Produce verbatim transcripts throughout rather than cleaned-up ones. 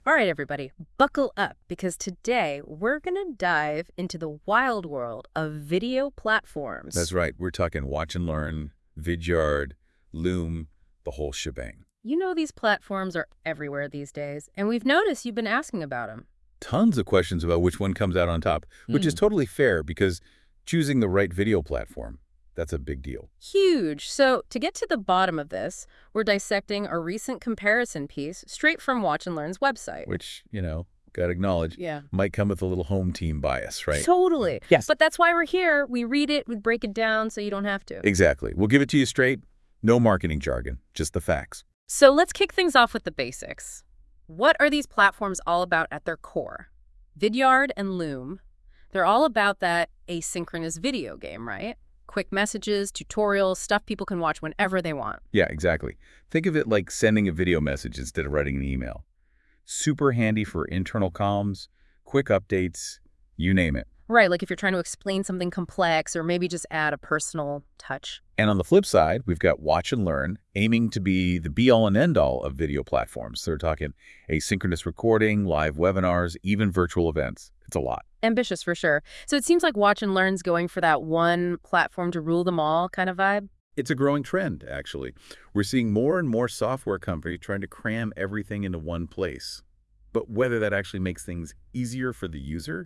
All right, everybody, buckle up because today we're going to dive into the wild world of video That's platforms. right. We're talking Watch and Learn, Vidyard, Loom, the whole shebang. You know, these platforms are everywhere these days, and we've noticed you've been asking about them. Tons of questions about which one comes out on top, which is Hmm. totally fair because choosing the right video platform, that's a big deal. Huge. So, to get to the bottom of this, we're dissecting a recent comparison piece straight from Watch and Learn's website. Which, you know, gotta acknowledge, Yeah. might come with a little home team bias, right? Totally. Yes. But that's why we're here. We read it, we break it down so you don't have to. Exactly. We'll give it to you straight. No marketing jargon, just the facts. So let's kick things off with the basics. What are these platforms all about at their core? Vidyard and Loom, they're all about that asynchronous video game, right? Quick messages, tutorials, stuff people can watch whenever they want. Yeah, exactly. Think of it like sending a video message instead of writing an email. Super handy for internal comms, quick updates, you name it. Right, like if you're trying to explain something complex or maybe just add a personal touch. And on the flip side, we've got Watch and Learn, aiming to be the be-all and end-all of video platforms. So we're talking asynchronous recording, live webinars, even virtual events. It's a lot. Ambitious for sure. So it seems like Watch and Learn's going for that one platform to rule them all kind of vibe. It's a growing trend, actually. We're seeing more and more software companies trying to cram everything into one place. But whether that actually makes things easier for the user,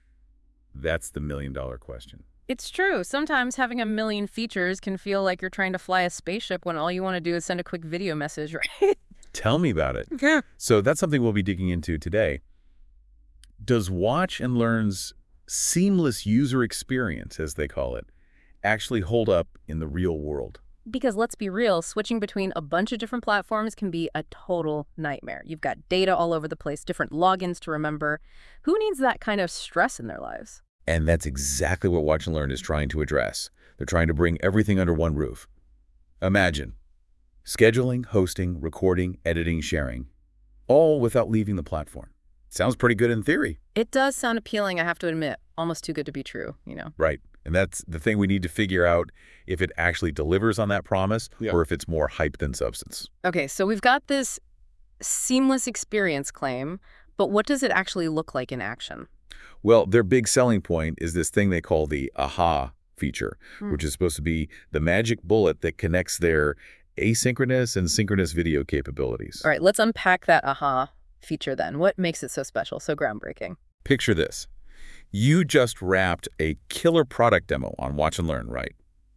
that's the million-dollar question. It's true. Sometimes having a million features can feel like you're trying to fly a spaceship when all you want to do is send a quick video message, right? Tell me about it. Yeah. So that's something we'll be digging into today. Does Watch and Learn's seamless user experience, as they call it, actually hold up in the real world? Because let's be real, switching between a bunch of different platforms can be a total nightmare. You've got data all over the place, different logins to remember. Who needs that kind of stress in their lives? And that's exactly what Watch and Learn is trying to address. They're trying to bring everything under one roof. Imagine scheduling, hosting, recording, editing, sharing, all without leaving the platform. Sounds pretty good in theory. It does sound appealing, I have to admit. Almost too good to be true, you know? Right. And that's the thing we need to figure out, if it actually delivers on that promise, Yeah. or if it's more hype than substance. Okay, so we've got this seamless experience claim, but what does it actually look like in action? Well, their big selling point is this thing they call the AHA feature, Hmm. which is supposed to be the magic bullet that connects their asynchronous and synchronous video capabilities. All right, let's unpack that aha feature then. What makes it so special, so groundbreaking? Picture this. You just wrapped a killer product demo on Watch and Learn, right?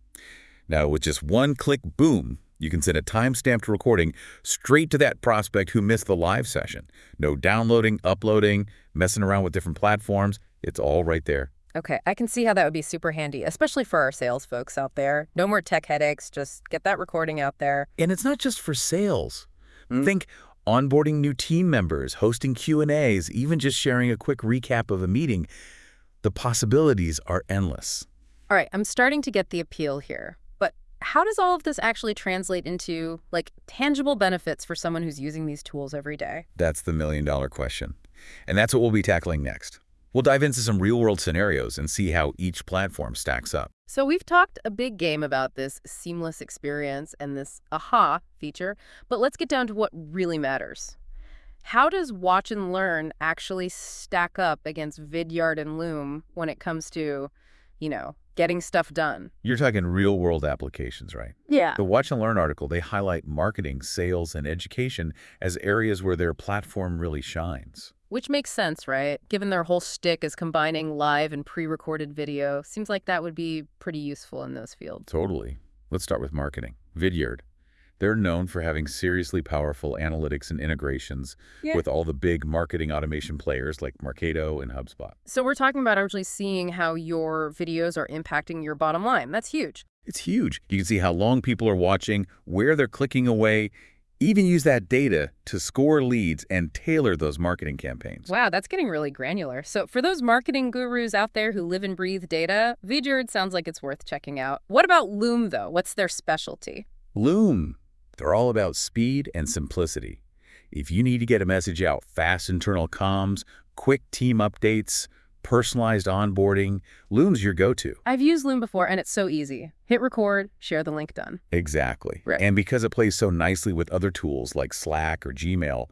Now, with just one click, boom, you can send a time-stamped recording straight to that prospect who missed the live session. No downloading, uploading, messing around with different platforms. It's all right there. Okay, I can see how that would be super handy, especially for our sales folks out there. No more tech headaches, just get that recording out there. And it's not just for sales. Think onboarding new team members, hosting Q and A's, even just sharing a quick recap of a meeting. The possibilities are endless. All right, I'm starting to get the appeal here. But how does all of this actually translate into, like, tangible benefits for someone who's using these tools every day? That's the million-dollar question. And that's what we'll be tackling next. We'll dive into some real-world scenarios and see how each platform stacks up. So we've talked a big game about this seamless experience and this aha feature, but let's get down to what really matters. How does Watch and Learn actually stack up against Vidyard and Loom when it comes to, you know, getting stuff done? You're talking real-world applications, right? Yeah. The Watch and Learn article, they highlight marketing, sales, and education as areas where their platform really shines. Which makes sense, right? Given their whole shtick is combining live and pre-recorded video, seems like that would be pretty useful in those fields. Totally. Let's start with marketing. Vidyard. They're known for having seriously powerful analytics and integrations Yeah. with all the big marketing automation players like Marketo and HubSpot. So we're talking about actually seeing how your videos are impacting your bottom line. That's huge. It's huge. You can see how long people are watching, where they're clicking away, even use that data to score leads and tailor those marketing campaigns. Wow, that's getting really granular. So for those marketing gurus out there who live and breathe data, Vidyard sounds like it's worth checking out. What about Loom, though? What's their specialty? Loom. They're all about speed and simplicity. If you need to get a message out, fast internal comms, quick team updates, personalized onboarding, Loom's your go-to. I've used Loom before, and it's so easy. Hit record, share the link, done. Exactly. Right. And because it plays so nicely with other tools like Slack or Gmail,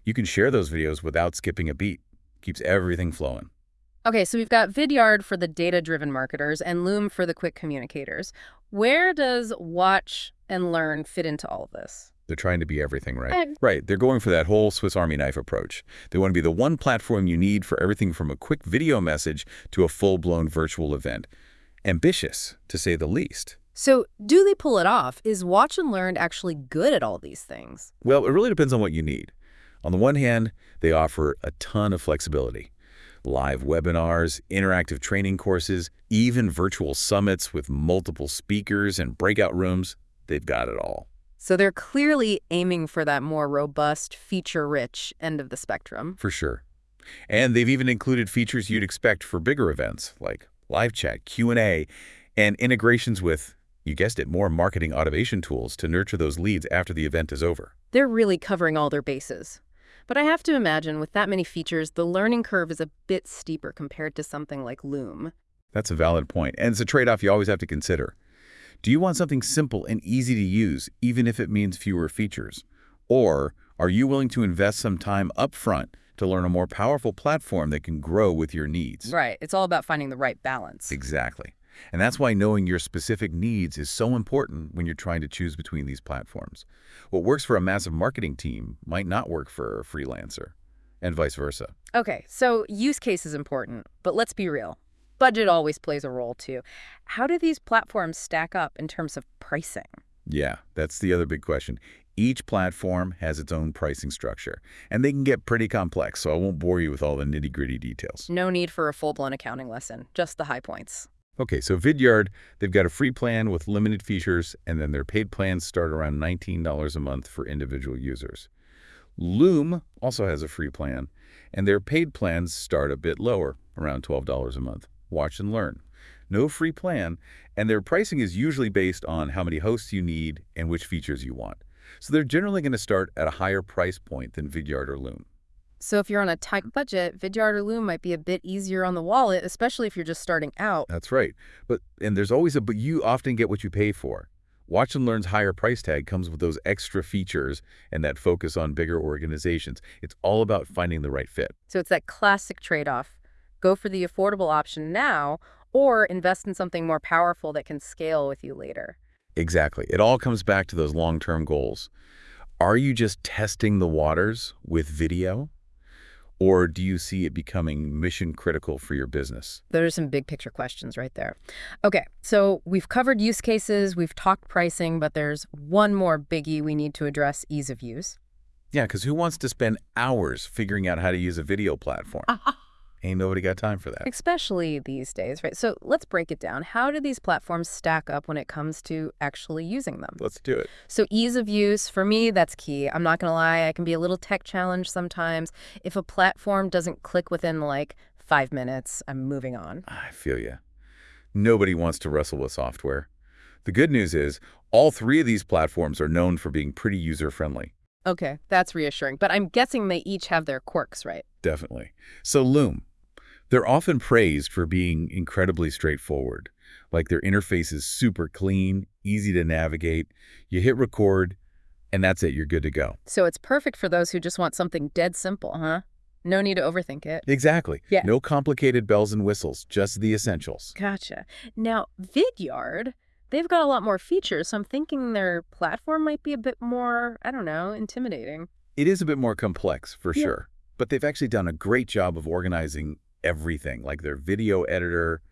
You can share those videos without skipping a beat. Keeps everything flowing. Okay, so we've got Vidyard for the data-driven marketers and Loom for the quick communicators. Where does Watch and Learn fit into all of this? They're trying to be everything, right? And- Right. They're going for that whole Swiss Army knife approach. They want to be the one platform you need for everything from a quick video message to a full-blown virtual event. Ambitious, to say the least. So do they pull it off? Is Watch and Learn actually good at all these things? Well, it really depends on what you need. On the one hand, they offer a ton of flexibility. Live webinars, interactive training courses, even virtual summits with multiple speakers and breakout rooms. They've got it all. So they're clearly aiming for that more robust, feature-rich end of the spectrum. For sure. And they've even included features you'd expect for bigger events, like live chat, Q and A, and integrations with, you guessed it, more marketing automation tools to nurture those leads after the event is over. They're really covering all their bases. But I have to imagine with that many features, the learning curve is a bit steeper compared to something like Loom. That's a valid point, and it's a trade-off you always have to consider. Do you want something simple and easy to use, even if it means fewer features? Or are you willing to invest some time up front to learn a more powerful platform that can grow with your needs? Right. It's all about finding the right balance. Exactly. And that's why knowing your specific needs is so important when you're trying to choose between these platforms. What works for a massive marketing team might not work for a freelancer, and vice versa. Okay, so use case is important, but let's be real. Budget always plays a role, too. How do these platforms stack up in terms of pricing? Yeah, that's the other big question. Each platform has its own pricing structure, and they can get pretty complex, so I won't bore you with all the nitty-gritty details. No need for a full-blown accounting lesson, just the high points. Okay, so Vidyard, they've got a free plan with limited features, and then their paid plans start around nineteen dollars a month for individual users. Loom also has a free plan, and their paid plans start a bit lower, around twelve dollars a month. Watch and Learn. No free plan, and their pricing is usually based on how many hosts you need and which features you want. So they're generally going to start at a higher price point than Vidyard or Loom. So if you're on a tight budget, Vidyard or Loom might be a bit easier on the wallet, especially if you're just starting out. That's right. But and there's always a but you often get what you pay for. Watch and Learn's higher price tag comes with those extra features and that focus on bigger organizations. It's all about finding the right fit. So it's that classic trade-off. Go for the affordable option now, or invest in something more powerful that can scale with you later. Exactly. It all comes back to those long-term goals. Are you just testing the waters with video? Or do you see it becoming mission critical for your business? Those are some big picture questions right there. Okay, so we've covered use cases, we've talked pricing, but there's one more biggie we need to address: ease of use. Yeah, because who wants to spend hours figuring out how to use a video platform? Ain't nobody got time for that. Especially these days, right? So let's break it down. How do these platforms stack up when it comes to actually using them? Let's do it. So ease of use, for me, that's key. I'm not going to lie, I can be a little tech challenged sometimes. If a platform doesn't click within like five minutes, I'm moving on. I feel you. Nobody wants to wrestle with software. The good news is all three of these platforms are known for being pretty user-friendly. Okay, that's reassuring. But I'm guessing they each have their quirks, right? Definitely. So Loom. They're often praised for being incredibly straightforward. Like their interface is super clean, easy to navigate. You hit record, and that's it. You're good to go. So it's perfect for those who just want something dead simple, huh? No need to overthink it. Exactly. Yeah. No complicated bells and whistles, just the essentials. Gotcha. Now, Vidyard, they've got a lot more features, so I'm thinking their platform might be a bit more, I don't know, intimidating. It is a bit more complex, for Yeah. sure. But they've actually done a great job of organizing everything, like their video editor.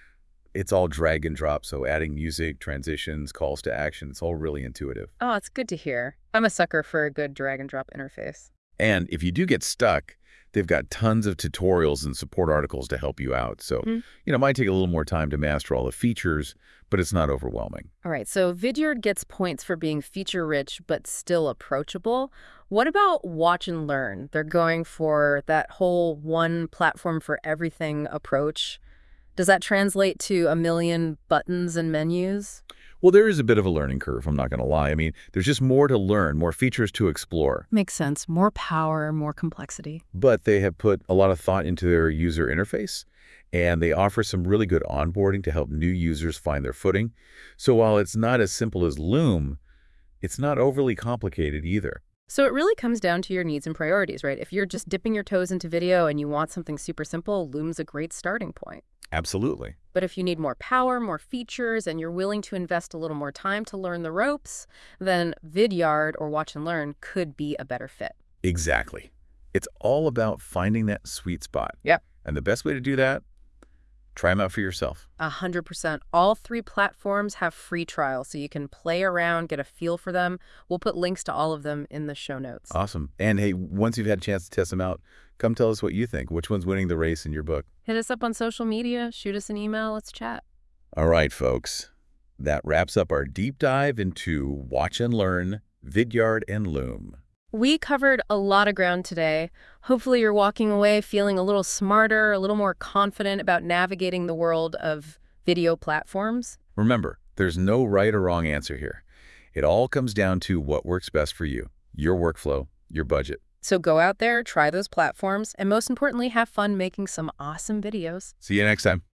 It's all drag and drop, so adding music, transitions, calls to action, it's all really intuitive. Oh, it's good to hear. I'm a sucker for a good drag and drop interface. And if you do get stuck, they've got tons of tutorials and support articles to help you out. So, Mhm. you know, it might take a little more time to master all the features, but it's not overwhelming. All right, so Vidyard gets points for being feature-rich but still approachable. What about Watch and Learn? They're going for that whole one platform for everything approach. Does that translate to a million buttons and menus? Well, there is a bit of a learning curve, I'm not going to lie. I mean, there's just more to learn, more features to explore. Makes sense. More power, more complexity. But they have put a lot of thought into their user interface, and they offer some really good onboarding to help new users find their footing. So while it's not as simple as Loom, it's not overly complicated either. So it really comes down to your needs and priorities, right? If you're just dipping your toes into video and you want something super simple, Loom's a great starting point. Absolutely. But if you need more power, more features, and you're willing to invest a little more time to learn the ropes, then Vidyard or Watch and Learn could be a better fit. Exactly. It's all about finding that sweet spot. Yep. And the best way to do that, try them out for yourself. A hundred percent. All three platforms have free trials, so you can play around, get a feel for them. We'll put links to all of them in the show notes. Awesome. And hey, once you've had a chance to test them out, come tell us what you think. Which one's winning the race in your book? Hit us up on social media, shoot us an email, let's chat. All right, folks. That wraps up our deep dive into Watch and Learn, Vidyard, and Loom. We covered a lot of ground today. Hopefully you're walking away feeling a little smarter, a little more confident about navigating the world of video platforms. Remember, there's no right or wrong answer here. It all comes down to what works best for you, your workflow, your budget. So go out there, try those platforms, and most importantly, have fun making some awesome videos. See you next time.